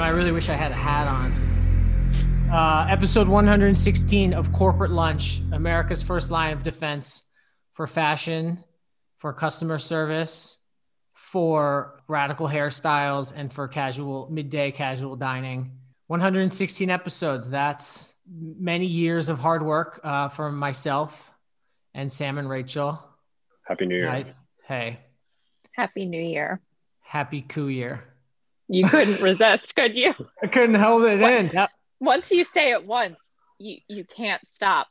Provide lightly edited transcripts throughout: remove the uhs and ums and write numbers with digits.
Damn, I really wish I had a hat on. Episode 116 of Corporate Lunch, America's first line of defense for fashion, for customer service, for radical hairstyles, and for midday casual dining. 116 episodes. That's many years of hard work from myself and Sam and Rachel. Happy New Year. Hey. Happy New Year. Happy Coup Year. You couldn't resist, could you? I couldn't hold it in. Yep. Once you say it once, you can't stop.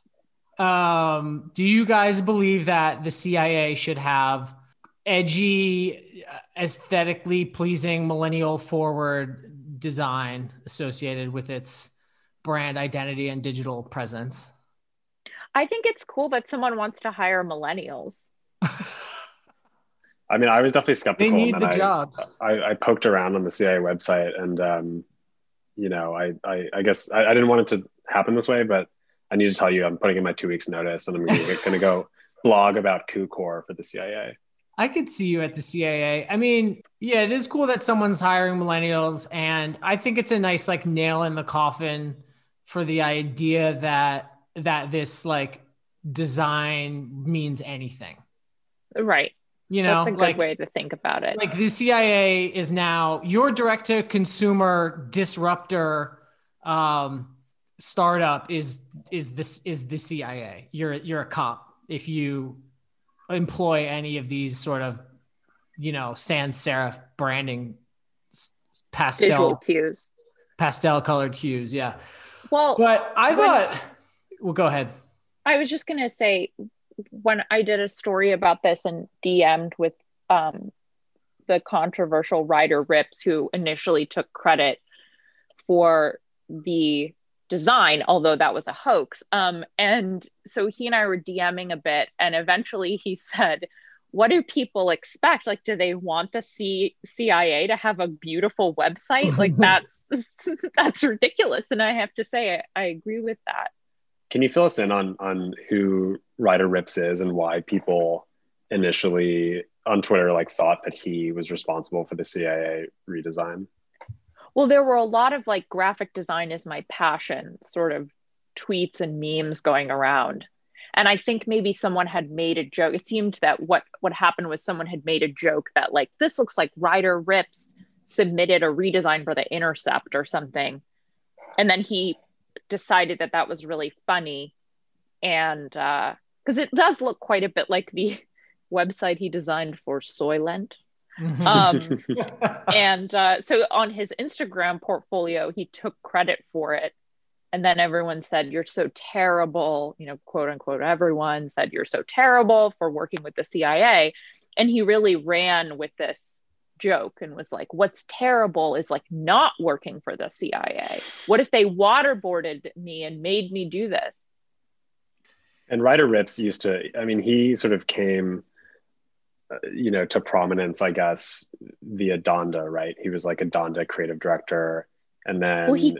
Do you guys believe that the CIA should have edgy, aesthetically pleasing, millennial forward design associated with its brand identity and digital presence? I think it's cool that someone wants to hire millennials. I mean, I was definitely skeptical. They need the jobs. I poked around on the CIA website, and I guess I didn't want it to happen this way, but I need to tell you, I'm putting in my 2 weeks notice, and I'm going to go blog about coup core for the CIA. I could see you at the CIA. I mean, yeah, it is cool that someone's hiring millennials, and I think it's a nice like nail in the coffin for the idea that this like design means anything. Right. You know, that's a good way to think about it. Like the CIA is now your direct-to-consumer disruptor startup is the CIA. You're a cop if you employ any of these sort of, sans serif branding, visual cues, pastel colored cues. Yeah. Well, but I thought, well, go ahead. I was just gonna say, when I did a story about this and DM'd with the controversial writer Rips, who initially took credit for the design, although that was a hoax. And so he and I were DMing a bit, and eventually he said, what do people expect? Like, do they want the CIA to have a beautiful website? Like that's ridiculous. And I have to say, I agree with that. Can you fill us in on who Ryder Rips is and why people initially on Twitter thought that he was responsible for the CIA redesign? Well, there were a lot of graphic design is my passion sort of tweets and memes going around. And I think maybe someone had made a joke. It seemed that what happened was someone had made a joke that this looks like Ryder Rips submitted a redesign for The Intercept or something. And then he decided that was really funny, and because it does look quite a bit like the website he designed for Soylent. And so on his Instagram portfolio, he took credit for it, and then everyone said, you're so terrible, quote unquote, everyone said you're so terrible for working with the CIA. And he really ran with this joke and was like, what's terrible is not working for the CIA. What if they waterboarded me and made me do this? And Ryder Rips he sort of came to prominence, I guess, via Donda, right? He was a Donda creative director, and then he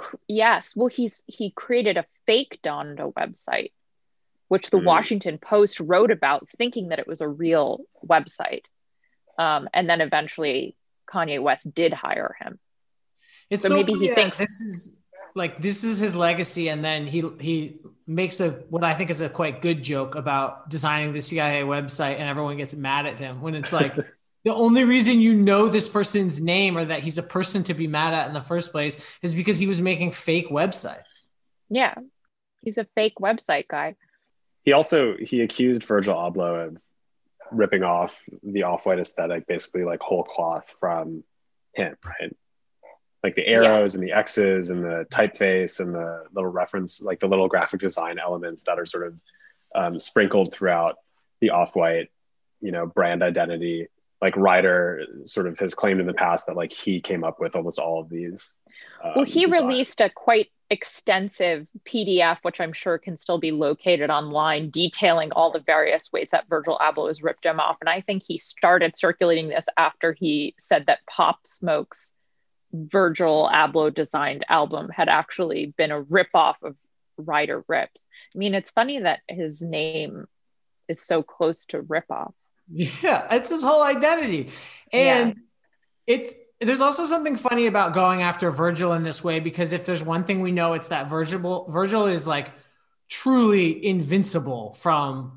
created a fake Donda website, which the Washington Post wrote about, thinking that it was a real website. And then eventually Kanye West did hire him. It's so maybe he thinks this is his legacy. And then he makes what I think is a quite good joke about designing the CIA website, and everyone gets mad at him when it's the only reason this person's name or that he's a person to be mad at in the first place is because he was making fake websites. Yeah. He's a fake website guy. He accused Virgil Abloh of ripping off the Off-White aesthetic, basically whole cloth from him, right? The arrows and the X's and the typeface and the little reference, the little graphic design elements that are sort of sprinkled throughout the Off-White, brand identity. Ryder sort of has claimed in the past that he came up with almost all of these. Well, he released a quite extensive PDF, which I'm sure can still be located online, detailing all the various ways that Virgil Abloh has ripped him off. And I think he started circulating this after he said that Pop Smoke's Virgil Abloh designed album had actually been a ripoff of Ryder Rips. I mean, it's funny that his name is so close to ripoff. Yeah, it's his whole identity. And it's There's also something funny about going after Virgil in this way, because if there's one thing we know, it's that Virgil is like truly invincible from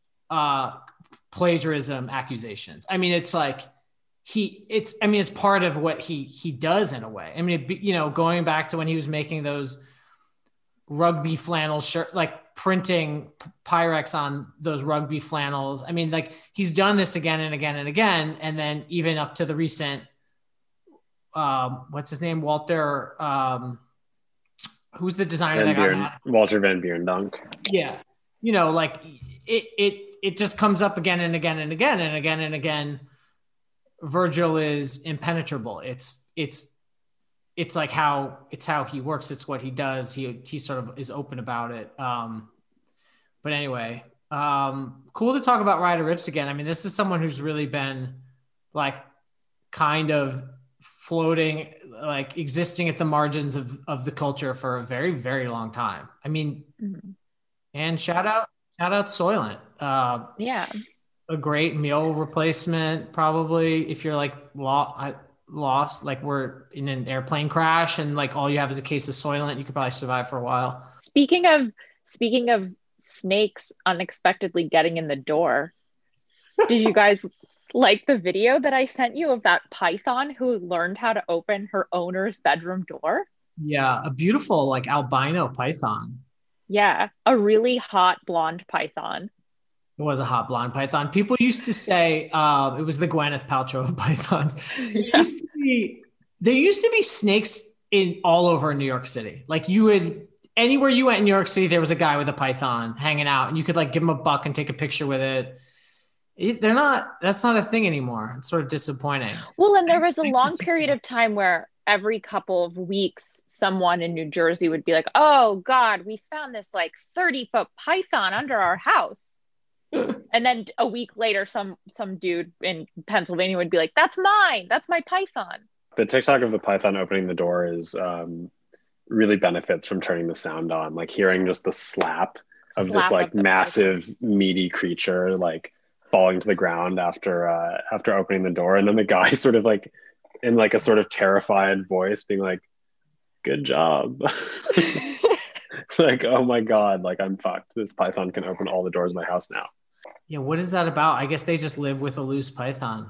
plagiarism accusations. I mean, it's like it's part of what he does in a way. I mean, going back to when he was making those rugby flannel shirt, like printing Pyrex on those rugby flannels. I mean, like he's done this again and again and again. And then even up to the recent, what's his name? Walter, who's the designer that got mad? Walter Van Beirendonck. Yeah. Like it just comes up again and again and again and again and again. Virgil is impenetrable. It's like how he works. It's what he does. He sort of is open about it. But anyway, cool to talk about Ryder Ripps again. I mean, this is someone who's really been like kind of floating, like existing at the margins of the culture for a very, very long time. I mean, and shout out Soylent. Yeah. A great meal replacement, probably, if you're like lost, like we're in an airplane crash and like all you have is a case of Soylent, you could probably survive for a while. Speaking of snakes unexpectedly getting in the door, did you guys like the video that I sent you of that python who learned how to open her owner's bedroom door? Yeah, a beautiful like albino python. Yeah, a really hot blonde python. It was a hot blonde python. People used to say it was the Gwyneth Paltrow of pythons. Yeah. There used to be snakes all over New York City. Like anywhere you went in New York City, there was a guy with a python hanging out, and you could like give him a buck and take a picture with it. That's not a thing anymore. It's sort of disappointing. Well, and there was a long period of time where every couple of weeks, someone in New Jersey would be like, "Oh God, we found this like 30-foot python under our house." And then a week later, some dude in Pennsylvania would be like, "That's mine. That's my python." The TikTok of the python opening the door is really benefits from turning the sound on, like hearing just the slap of this like massive meaty creature like falling to the ground after opening the door, and then the guy sort of like in like a sort of terrified voice being like, "Good job." Like, oh my God, like I'm fucked. This python can open all the doors of my house now. Yeah, what is that about? I guess they just live with a loose python.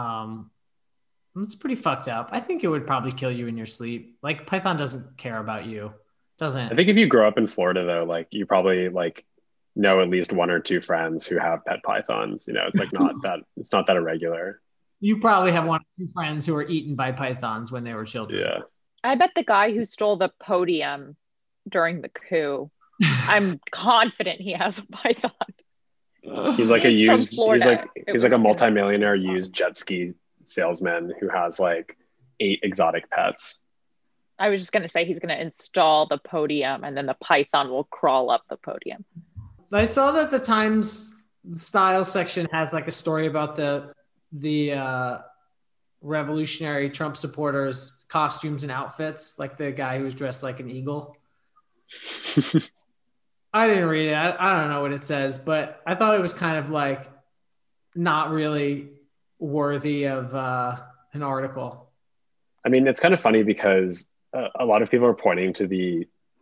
It's pretty fucked up. I think it would probably kill you in your sleep. Like python doesn't care about you. Doesn't. I think if you grow up in Florida though, like you probably like know at least one or two friends who have pet pythons. It's like it's not that irregular. You probably have one or two friends who were eaten by pythons when they were children. Yeah. I bet the guy who stole the podium during the coup, I'm confident he has a python. He's like he's like a multimillionaire used jet ski salesman who has like 8 exotic pets. I was just going to say he's going to install the podium and then the python will crawl up the podium. I saw that the Times style section has like a story about the revolutionary Trump supporters' costumes and outfits, like the guy who was dressed like an eagle. I didn't read it. I don't know what it says, but I thought it was kind of like not really worthy of an article. I mean, it's kind of funny because a lot of people are pointing to the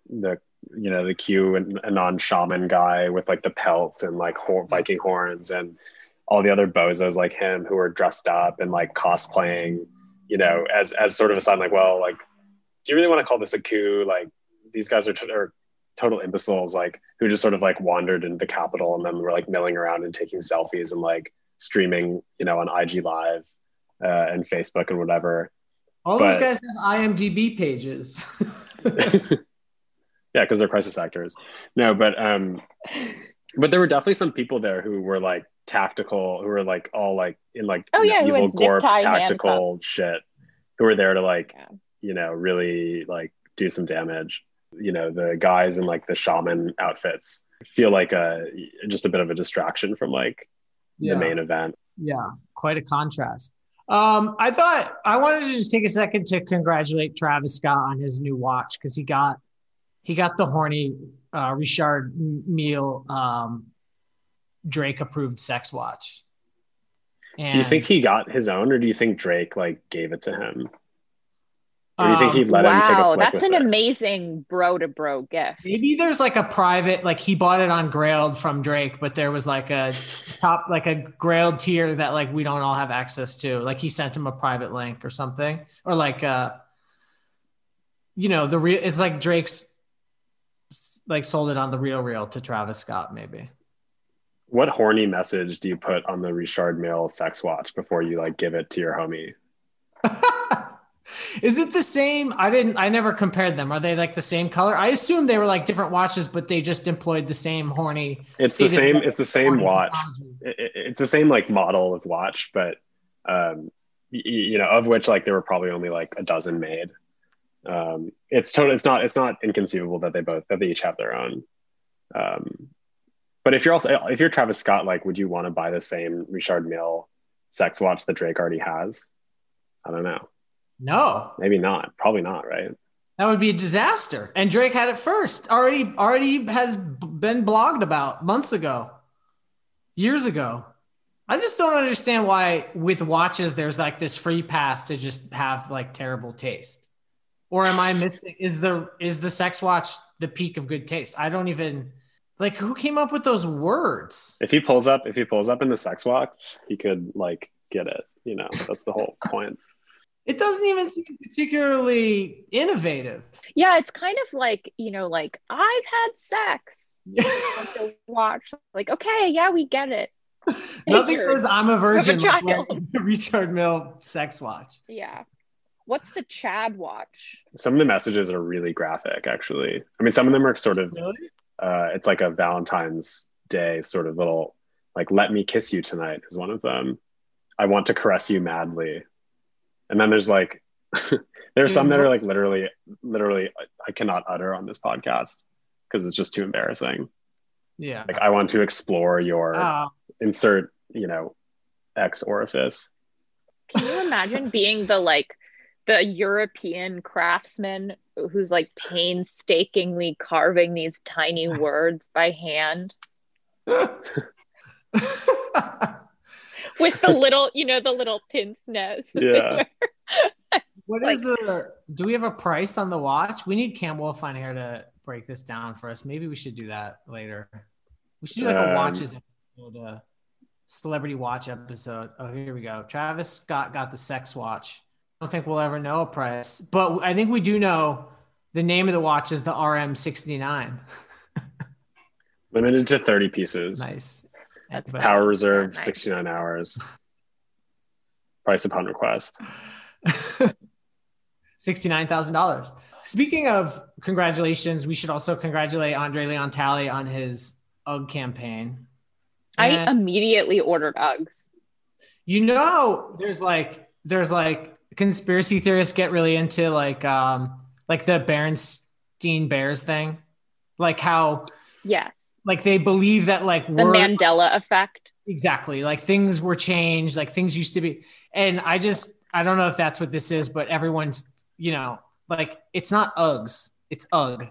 Q and Anon shaman guy with like the pelt and like Viking horns and all the other bozos like him who are dressed up and like cosplaying, as sort of a sign like, well, like, do you really want to call this a coup? Like these guys are total imbeciles, like who just sort of like wandered into the Capitol and then were like milling around and taking selfies and like streaming, on IG Live and Facebook and whatever. All those guys have IMDb pages. Yeah, because they're crisis actors. No, but there were definitely some people there who were like tactical, who were like all like in like evil Gorp tactical shit, who were there to like, really like do some damage. The guys in like the shaman outfits feel like just a bit of a distraction from like the main event. Yeah, quite a contrast. I thought I wanted to just take a second to congratulate Travis Scott on his new watch because he got the horny Richard Mille Drake approved sex watch. And do you think he got his own, or do you think Drake like gave it to him? Or do you think he'd let him take a Wow, flick that's with an it? amazing bro to bro gift. maybe there's like a private, like he bought it on Grailed from Drake, but there was like a top, like a Grailed tier that like we don't all have access to. Like he sent him a private link or something, or like the real. It's like Drake's like sold it on the Real to Travis Scott, maybe. What horny message do you put on the Richard Mille sex watch before you like give it to your homie? Is it the same? I never compared them. Are they like the same color? I assume they were like different watches, but they just employed the same horny. It's the same watch. It's the same like model of watch, but of which like there were probably only like a dozen made. It's not inconceivable that they each have their own. But if you're Travis Scott, like, would you want to buy the same Richard Mille sex watch that Drake already has? I don't know. No, maybe not. Probably not. Right. That would be a disaster. And Drake had it first. Already has been blogged about months ago, years ago. I just don't understand why with watches there's like this free pass to just have like terrible taste. Or am I missing? Is the sex watch the peak of good taste? I don't even like who came up with those words. If he pulls up in the sex watch, he could like get it. That's the whole point. It doesn't even seem particularly innovative. Yeah, it's kind of like, like I've had sex. To watch, like, okay, yeah, we get it. Nothing says I'm a virgin like Richard Mille sex watch. Yeah. What's the Chad watch? Some of the messages are really graphic, actually. I mean, some of them are sort of, really? It's like a Valentine's Day sort of little, like, let me kiss you tonight is one of them. I want to caress you madly. And then there's like, there's some that are like literally, I cannot utter on this podcast because it's just too embarrassing. Yeah. Like, I want to explore your insert, X orifice. Can you imagine being the European craftsman who's like painstakingly carving these tiny words by hand? With the little, the little pince nez. Yeah. Do we have a price on the watch? We need Cam Wolfine here to break this down for us. Maybe we should do that later. We should do like a watches episode, a celebrity watch episode. Oh, here we go. Travis Scott got the sex watch. I don't think we'll ever know a price, but I think we do know the name of the watch is the RM69. Limited to 30 pieces. Nice. That's power reserve, nice. 69 hours. Price upon request. $69,000. Speaking of congratulations, we should also congratulate Andre Leon Talley on his UGG campaign. I immediately ordered Uggs. There's like conspiracy theorists get really into like the Berenstein Bears thing, like how like they believe that like the Mandela effect. Exactly. Like things were changed, like things used to be. And I don't know if that's what this is, but everyone's, like it's not Uggs, it's UGG.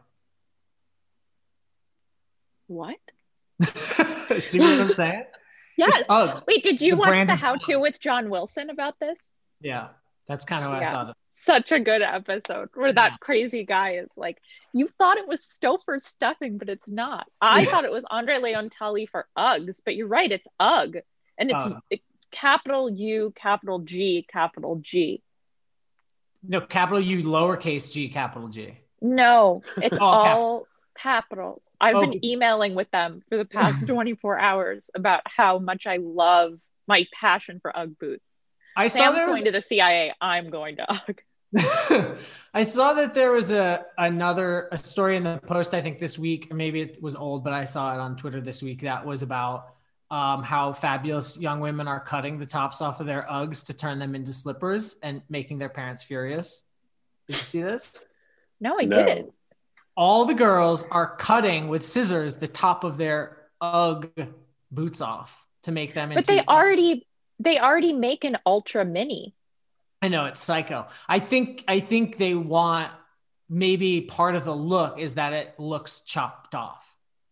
What? See what I'm saying? Yes. It's UGG. Wait, did you watch the How To with John Wilson about this? Yeah. That's kind of what I thought of. Such a good episode where that crazy guy is like, you thought it was Stouffer's stuffing, but it's not. I thought it was Andre Leon Talley for Uggs, but you're right, it's UGG. And it's capital U, capital G, capital G. No, capital U, lowercase g, capital G. No, it's all capitals. I've been emailing with them for the past 24 hours about how much I love my passion for UGG boots. Sam's going to the CIA. I'm going to UGG. I saw that there was a story in the Post, I think this week, or maybe it was old, but I saw it on Twitter this week that was about how fabulous young women are cutting the tops off of their Uggs to turn them into slippers and making their parents furious. Did you see this? No, I didn't. All the girls are cutting with scissors the top of their UGG boots off to make them into. But they already make an ultra mini. I know, it's psycho. I think they want, maybe part of the look is that it looks chopped off.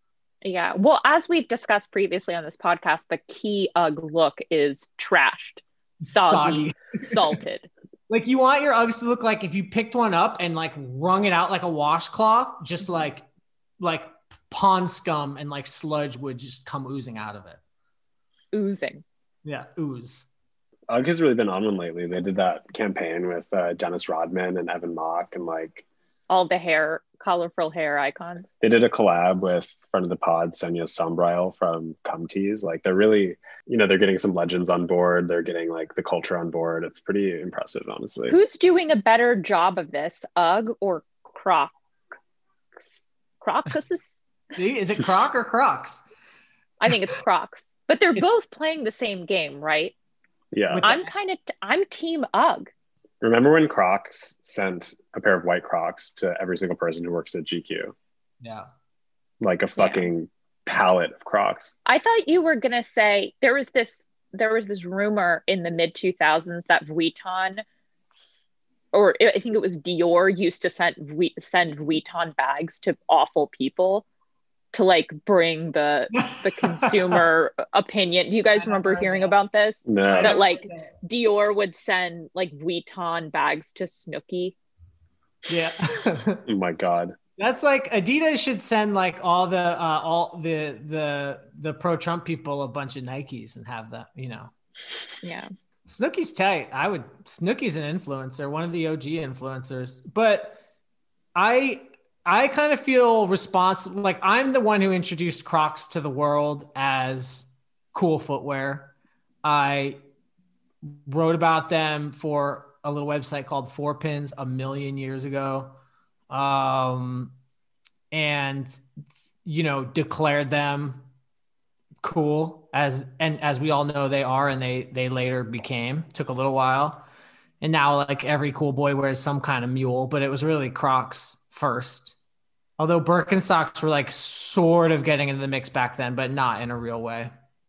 Yeah. Well, as we've discussed previously on this podcast, the key UGG look is trashed, soggy. Salted. Like you want your Uggs to look like if you picked one up and like wrung it out like a washcloth, just like pond scum and like sludge would just come oozing out of it. Oozing. Yeah, ooze. UGG has really been on one lately. They did that campaign with Dennis Rodman and Evan Mock, and like all the colorful hair icons. They did a collab with friend of the pod, Sonia Sombrile from Cum Tees. Like they're really, they're getting some legends on board. They're getting like the culture on board. It's pretty impressive, honestly. Who's doing a better job of this, UGG or Crocs? Crocs? Is it Croc or Crocs? I think it's Crocs, but they're both playing the same game, right? Yeah. I'm team UGG. Remember when Crocs sent a pair of white Crocs to every single person who works at GQ? Yeah. Like a fucking pallet of Crocs. I thought you were going to say there was this rumor in the mid 2000s that Vuitton, or I think it was Dior, used to send Vuitton bags to awful people to like bring the consumer opinion. Do you guys remember hearing about this? No. That like Dior would send like Vuitton bags to Snooki. Yeah. Oh my God. That's like Adidas should send like all the pro Trump people a bunch of Nikes and have that, Yeah. Snooki's tight. Snooki's an influencer, one of the OG influencers, but I kind of feel responsible. Like I'm the one who introduced Crocs to the world as cool footwear. I wrote about them for a little website called Four Pins a million years ago. And, declared them cool as we all know they are, and they later took a little while. And now like every cool boy wears some kind of mule, but it was really Crocs first. Although Birkenstocks were like sort of getting into the mix back then, but not in a real way.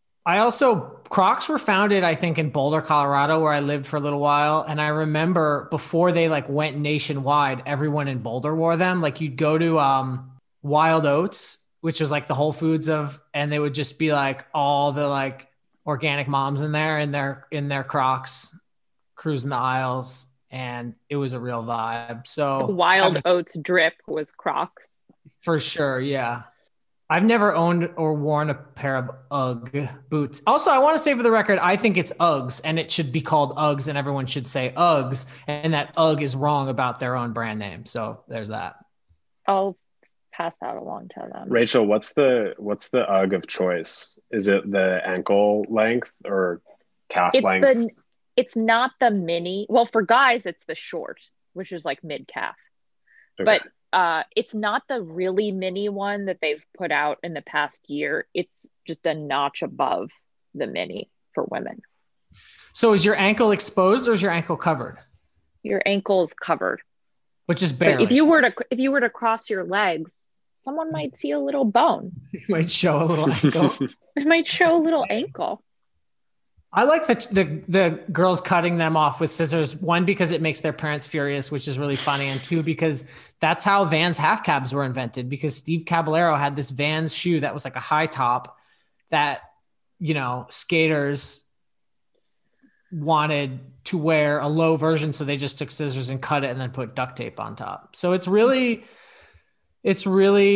Crocs were founded, I think, in Boulder, Colorado, where I lived for a little while. And I remember before they like went nationwide, everyone in Boulder wore them. Like you'd go to Wild Oats, which was like the Whole Foods and they would just be like all the like organic moms in there in their Crocs, cruising the aisles. And it was a real vibe. So Wild Oats drip was Crocs. For sure, yeah. I've never owned or worn a pair of UGG boots. Also, I want to say for the record, I think it's Uggs and it should be called Uggs and everyone should say Uggs, and that UGG is wrong about their own brand name. So there's that. I'll pass that along to them. Rachel, what's the UGG of choice? Is it the ankle length or calf length? It's not the mini. Well, for guys, it's the short, which is like mid calf. Okay. But it's not the really mini one that they've put out in the past year. It's just a notch above the mini for women. So is your ankle exposed or is your ankle covered? Your ankle is covered. Which is barely. But if you were to cross your legs, someone might see a little bone. It might show a little ankle. It might show a little ankle. I like the girls cutting them off with scissors. One, because it makes their parents furious, which is really funny. And two, because that's how Vans half cabs were invented, because Steve Caballero had this Vans shoe that was like a high top that, skaters wanted to wear a low version. So they just took scissors and cut it and then put duct tape on top. So it's really, there's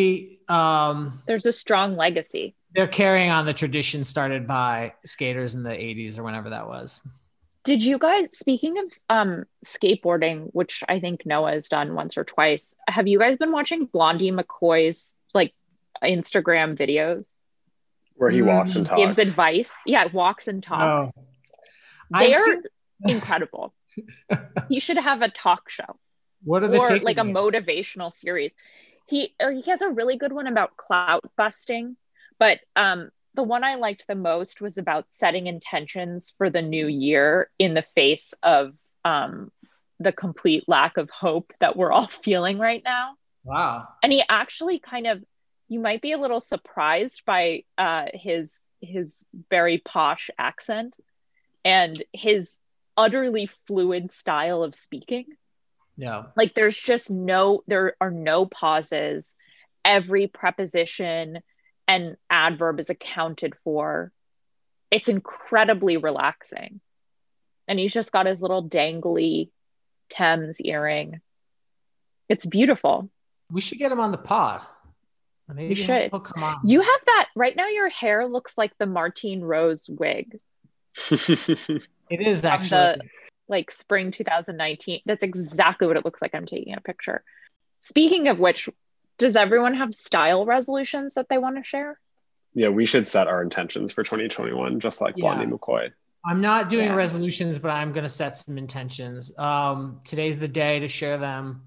a strong legacy. They're carrying on the tradition started by skaters in the 80s or whenever that was. Did you guys, speaking of skateboarding, which I think Noah has done once or twice, have you guys been watching Blondie McCoy's like Instagram videos? Where he walks and talks. Gives advice. Yeah, walks and talks. Oh. They're incredible. He should have a talk show. What are they taking? Or like a motivational series. He has a really good one about clout busting. But the one I liked the most was about setting intentions for the new year in the face of the complete lack of hope that we're all feeling right now. Wow. And he actually you might be a little surprised by his very posh accent and his utterly fluid style of speaking. Yeah. Like there are no pauses. Every preposition, and adverb is accounted for. It's incredibly relaxing. And he's just got his little dangly Thames earring. It's beautiful. We should get him on the pod. Maybe You should. he'll come on. You have that right now. Your hair looks like the Martine Rose wig. It is From actually. the, like spring 2019. That's exactly what it looks like. I'm taking a picture. Speaking of which, does everyone have style resolutions that they want to share? Yeah, we should set our intentions for 2021, just like Blondie McCoy. I'm not doing resolutions, but I'm going to set some intentions. Today's the day to share them.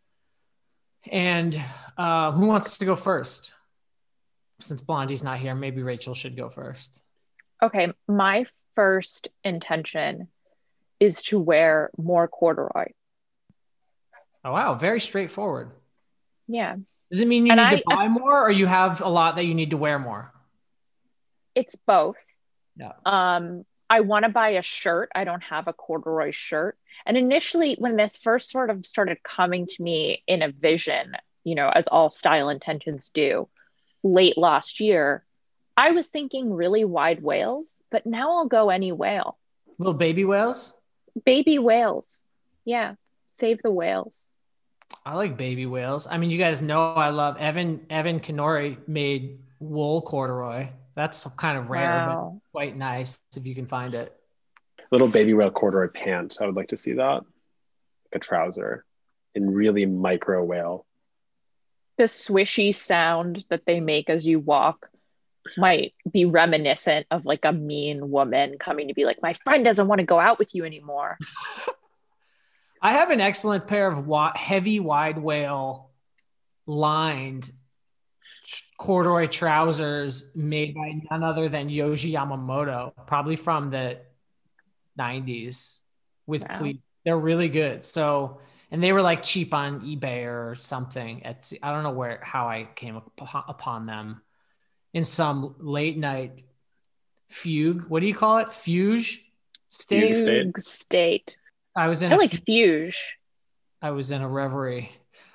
And who wants to go first? Since Blondie's not here, maybe Rachel should go first. Okay, my first intention is to wear more corduroy. Oh, wow. Very straightforward. Yeah. Does it mean you need to buy more, or you have a lot that you need to wear more? It's both. Yeah. I want to buy a shirt. I don't have a corduroy shirt. And initially, when this first sort of started coming to me in a vision, you know, as all style intentions do, late last year, I was thinking really wide whales, but now I'll go any whale. Little baby whales? Baby whales. Yeah. Save the whales. I like baby whales. I mean, you guys know I love Evan Kenori made wool corduroy. That's kind of rare, but quite nice if you can find it. Little baby whale corduroy pant. I would like to see that. Like a trouser in really micro whale. The swishy sound that they make as you walk might be reminiscent of like a mean woman coming to be like, my friend doesn't want to go out with you anymore. I have an excellent pair of heavy wide whale lined corduroy trousers made by none other than Yohji Yamamoto, probably from the 90s with pleat. They're really good. So, and they were like cheap on eBay or something. I don't know how I came upon them in some late night fugue. What do you call it? Fugue state? Fugue state. I was in fugue. I was in a reverie.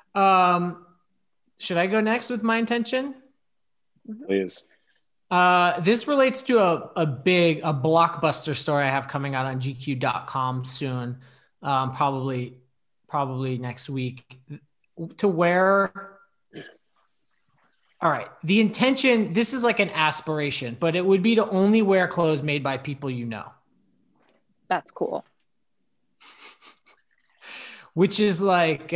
Should I go next with my intention? Please. This relates to a blockbuster story I have coming out on GQ.com soon, probably next week. To wear. All right. The intention, this is like an aspiration, but it would be to only wear clothes made by people you know. That's cool. Which is like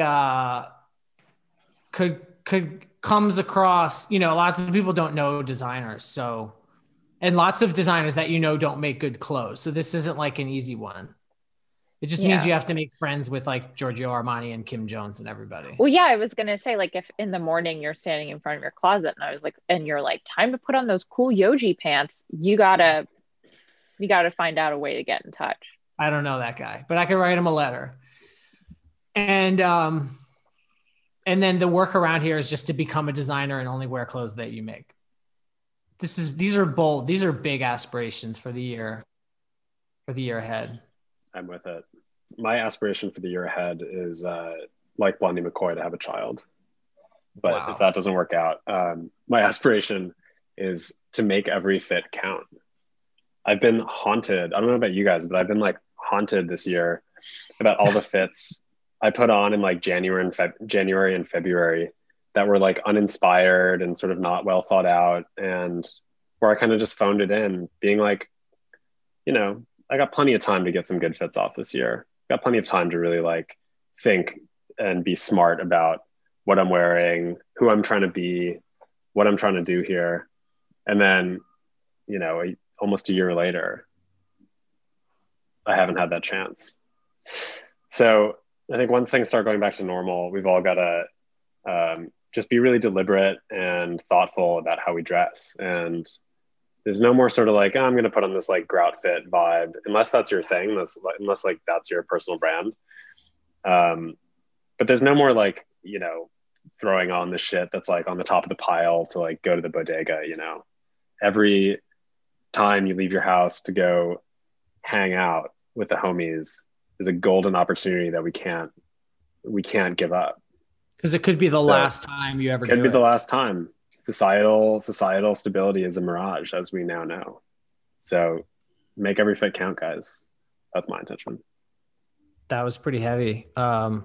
comes across, you know, lots of people don't know designers. So, and lots of designers that, you know, don't make good clothes. So this isn't like an easy one. It just means you have to make friends with like Giorgio Armani and Kim Jones and everybody. Well, yeah, I was going to say, like, if in the morning you're standing in front of your closet and I was like, and you're like, time to put on those cool Yohji pants, you gotta find out a way to get in touch. I don't know that guy, but I could write him a letter. And then the work around here is just to become a designer and only wear clothes that you make. These are bold. These are big aspirations for the year ahead. I'm with it. My aspiration for the year ahead is like Blondie McCoy, to have a child. But if that doesn't work out, my aspiration is to make every fit count. I've been haunted. I don't know about you guys, but I've been like haunted this year about all the fits I put on in like January and February that were like uninspired and sort of not well thought out, and where I kind of just phoned it in, being like, you know, I got plenty of time to get some good fits off this year. Got plenty of time to really like think and be smart about what I'm wearing, who I'm trying to be, what I'm trying to do here. And then, you know, almost a year later, I haven't had that chance. So I think once things start going back to normal, we've all got to just be really deliberate and thoughtful about how we dress. And there's no more sort of like, oh, I'm going to put on this like grout fit vibe, unless that's your thing. Unless like that's your personal brand. But there's no more like, you know, throwing on the shit that's like on the top of the pile to like go to the bodega, you know. Every time you leave your house to go hang out with the homies is a golden opportunity that we can't give up. Because it could be the last time you ever do it. Could be the last time. societal stability is a mirage, as we now know. So make every fit count, guys. That's my intention. That was pretty heavy. I'll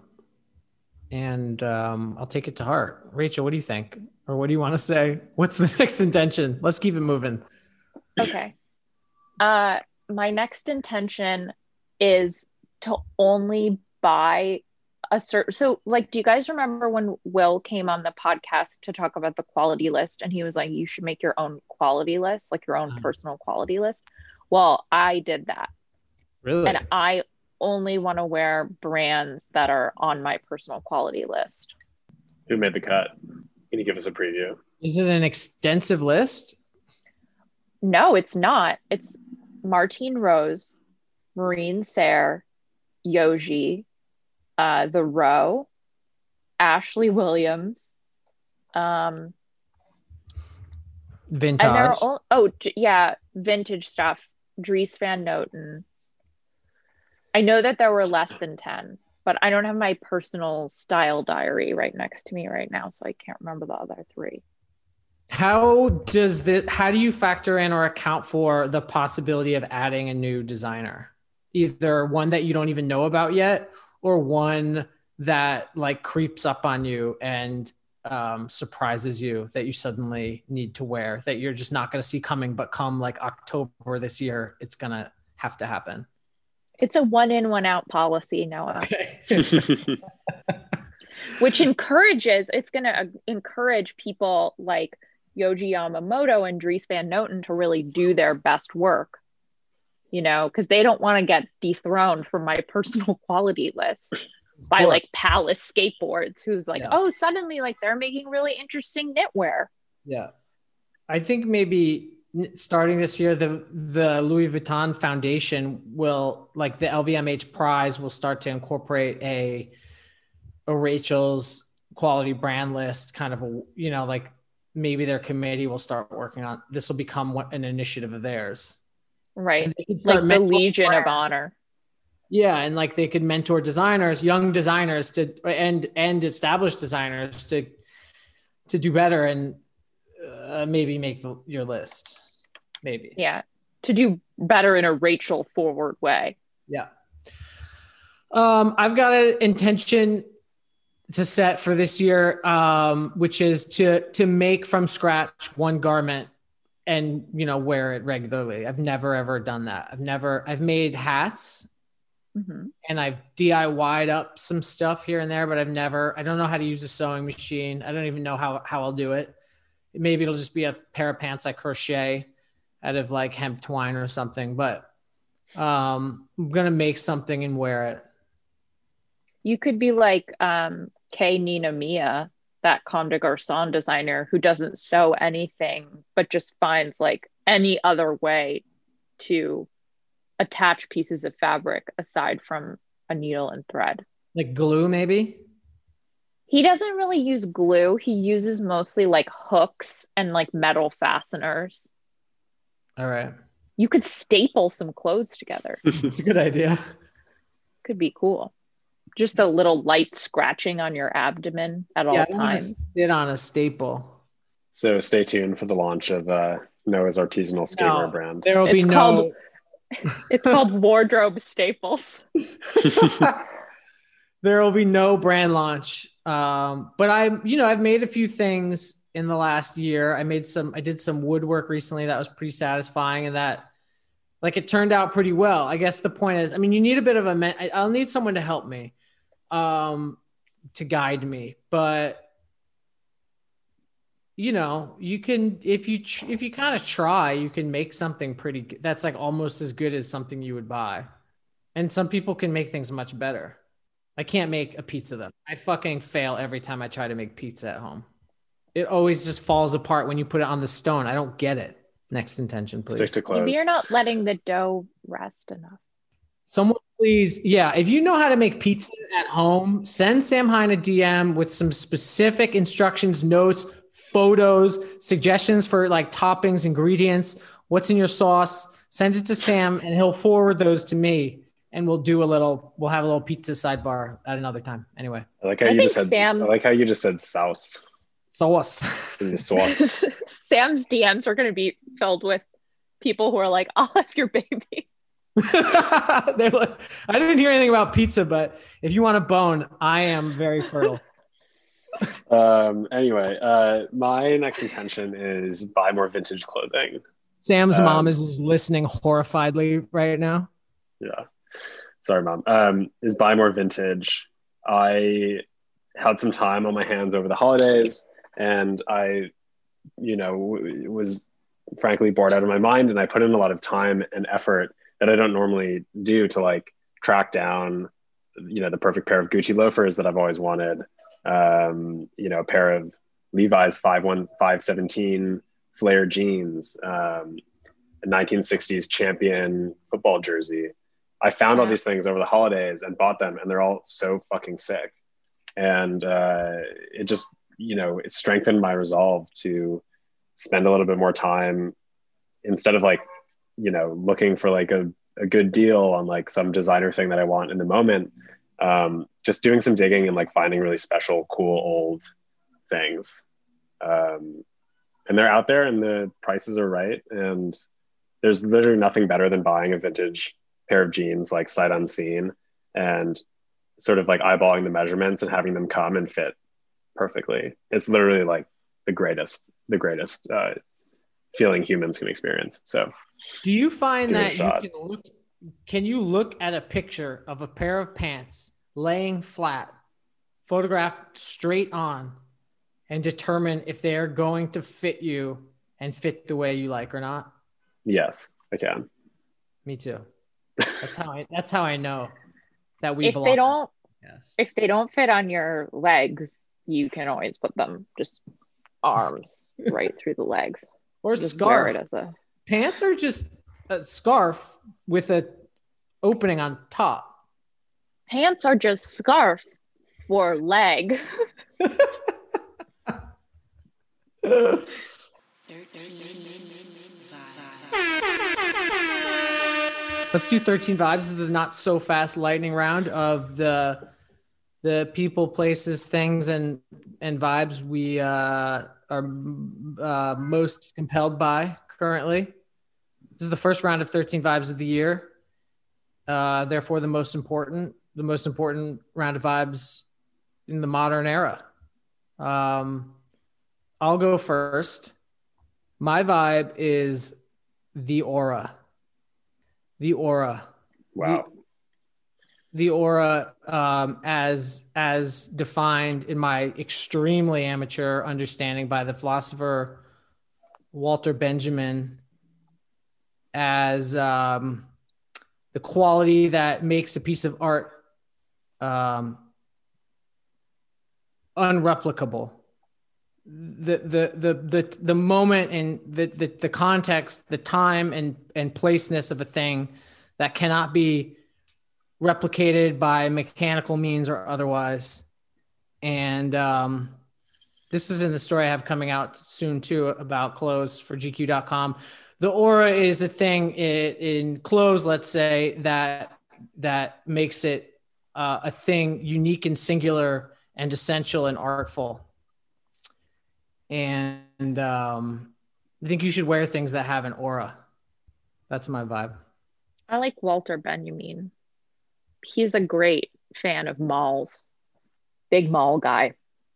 take it to heart. Rachel, what do you think? Or what do you want to say? What's the next intention? Let's keep it moving. Okay. My next intention is to only buy a certain, so like, do you guys remember when Will came on the podcast to talk about the quality list, and he was like, you should make your own quality list, like your own personal quality list? Well, I did that. Really? And I only want to wear brands that are on my personal quality list. Who made the cut? Can you give us a preview? Is it an extensive list? No, it's not. It's Martine Rose, Marine Serre, Yoji, The Row, Ashley Williams, Vintage. and vintage stuff. Dries Van Noten. I know that there were less than 10, but I don't have my personal style diary right next to me right now, so I can't remember the other 3. How do you factor in or account for the possibility of adding a new designer? Either one that you don't even know about yet, or one that like creeps up on you and surprises you that you suddenly need to wear, that you're just not going to see coming, but come like October this year, it's going to have to happen. It's a 1 in, 1 out policy, Noah. Okay. Which it's going to encourage people like Yoji Yamamoto and Dries Van Noten to really do their best work, because they don't want to get dethroned from my personal quality list by like Palace Skateboards, who's like, oh, suddenly like they're making really interesting knitwear. Yeah. I think maybe starting this year, the Louis Vuitton Foundation will, like the LVMH prize, will start to incorporate a Rachel's quality brand list, kind of like maybe their committee will start working on this. Will become an initiative of theirs, right? Like the Legion of Honor. Yeah, and like they could mentor designers, young designers and established designers to do better and maybe make your list. Maybe. Yeah, to do better in a Rachel forward way. Yeah. I've got an intention to set for this year, which is to make from scratch one garment and wear it regularly. I've never ever done that. I've made hats. Mm-hmm. And I've DIY'd up some stuff here and there, but I don't know how to use a sewing machine. I don't even know how I'll do it. Maybe it'll just be a pair of pants I crochet out of like hemp twine or something, but I'm going to make something and wear it. You could be like Kay Nina Mia, that Comme des Garçons designer who doesn't sew anything, but just finds like any other way to attach pieces of fabric aside from a needle and thread. Like glue, maybe? He doesn't really use glue. He uses mostly like hooks and like metal fasteners. All right. You could staple some clothes together. It's a good idea. Could be cool. Just a little light scratching on your abdomen at all times. Sit on a staple. So stay tuned for the launch of Noah's artisanal skatewear brand. There will be It's called Wardrobe Staples. There will be no brand launch. But I've made a few things in the last year. I did some woodwork recently that was pretty satisfying, and that like it turned out pretty well. I guess the point is, you need a bit of I'll need someone to help me, to guide me, but you can, if you kind of try, you can make something pretty good. That's like almost as good as something you would buy. And some people can make things much better. I can't make a pizza though. I fucking fail every time I try to make pizza at home. It always just falls apart when you put it on the stone. I don't get it. Next intention, please. Stick to clothes. Maybe you're not letting the dough rest enough. Someone please, if you know how to make pizza at home, send Sam Hine a DM with some specific instructions, notes, photos, suggestions for like toppings, ingredients, what's in your sauce. Send it to Sam and he'll forward those to me, and we'll have a little pizza sidebar at another time. Anyway. I like how you just said sauce. Sauce. in the sauce. Sam's DMs are going to be filled with people who are like, I'll have your baby. They're like, I didn't hear anything about pizza, but if you want a bone, I am very fertile. Anyway, my next intention is buy more vintage clothing. Sam's mom is just listening horrifiedly right now. Yeah. Sorry, Mom. Is buy more vintage. I had some time on my hands over the holidays, and I, was frankly bored out of my mind, and I put in a lot of time and effort that I don't normally do to like track down, the perfect pair of Gucci loafers that I've always wanted. A pair of Levi's 517 flare jeans, a 1960s champion football jersey. I found all these things over the holidays and bought them, and they're all so fucking sick. And it just, it strengthened my resolve to spend a little bit more time instead of like, looking for like a good deal on like some designer thing that I want in the moment. Just doing some digging and like finding really special, cool, old things. And they're out there and the prices are right. And there's literally nothing better than buying a vintage pair of jeans, like sight unseen, and sort of like eyeballing the measurements and having them come and fit perfectly. It's literally like the greatest feeling humans can experience. So do you find that can you look at a picture of a pair of pants laying flat, photographed straight on, and determine if they are going to fit you and fit the way you like or not? Yes, I can. Me too. That's how I know that we belong. If they don't fit on your legs, you can always put them just arms right through the legs. Or a scarf. Pants are just a scarf with a opening on top. Pants are just scarf for leg. 13 Let's do 13 vibes. This is the not so fast lightning round of the people, places, things, and vibes we are most compelled by currently. This is the first round of 13 vibes of the year. Therefore, the most important round of vibes in the modern era. I'll go first. My vibe is the aura. The aura. Wow. The aura, as defined in my extremely amateur understanding by the philosopher Walter Benjamin, as the quality that makes a piece of art unreplicable. The moment and the context, the time and placeness of a thing that cannot be replicated by mechanical means or otherwise. And this is in the story I have coming out soon too about clothes for GQ.com. The aura is a thing in clothes, let's say, that makes it a thing unique and singular and essential and artful. And I think you should wear things that have an aura. That's my vibe. I like Walter Benjamin. He's a great fan of malls. Big mall guy.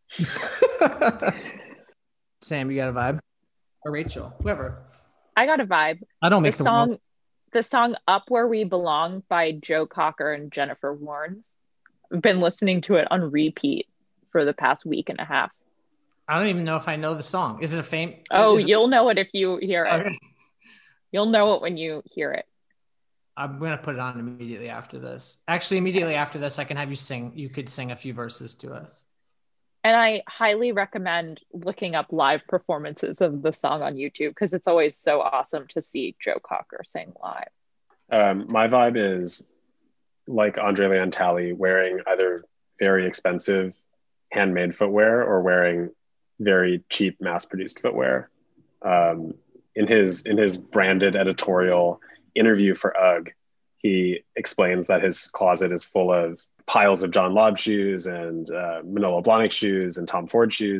Sam, you got a vibe? Or Rachel, whoever. I got a vibe. I don't make the song Up Where We Belong by Joe Cocker and Jennifer Warnes. I've been listening to it on repeat for the past week and a half. I don't even know if I know the song. Is it a fame? You'll know it if you hear it. Okay. You'll know it when you hear it. I'm going to put it on immediately after this. Actually, immediately after this, I can have you sing. You could sing a few verses to us. And I highly recommend looking up live performances of the song on YouTube because it's always so awesome to see Joe Cocker sing live. My vibe is like Andre Leon Talley, wearing either very expensive handmade footwear or wearing very cheap mass-produced footwear. In his branded editorial interview for UGG, he explains that his closet is full of piles of John Lobb shoes and Manolo Blahnik shoes and Tom Ford shoes.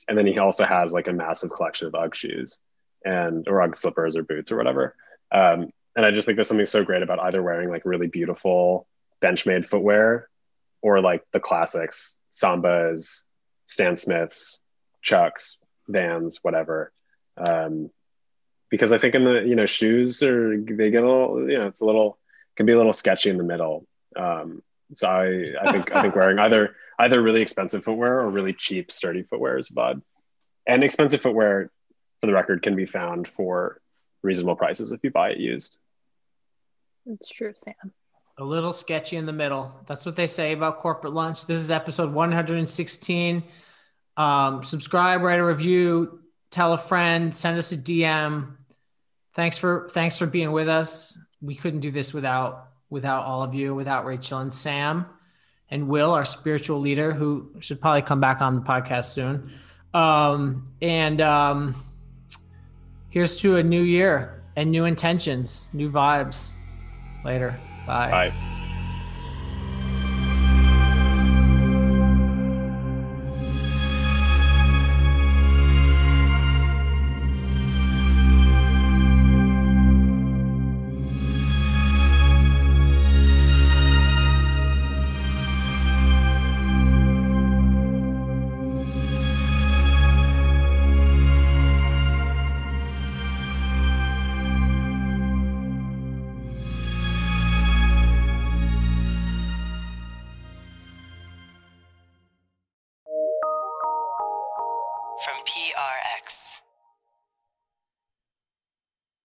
And then he also has like a massive collection of UGG shoes or UGG slippers or boots or whatever. And I just think there's something so great about either wearing like really beautiful Benchmade footwear or like the classics, Sambas, Stan Smiths, Chucks, Vans, whatever. Because I think in the, you know, shoes they get a little, you know, can be a little sketchy in the middle. So I think wearing either really expensive footwear or really cheap, sturdy footwear is bad. And expensive footwear, for the record, can be found for reasonable prices if you buy it used. It's true, Sam. A little sketchy in the middle. That's what they say about Corporate Lunch. This is episode 116. Subscribe, write a review, tell a friend, send us a DM. Thanks for being with us. We couldn't do this without all of you, without Rachel and Sam and Will, our spiritual leader, who should probably come back on the podcast soon. Here's to a new year and new intentions, new vibes. Later. Bye. Bye.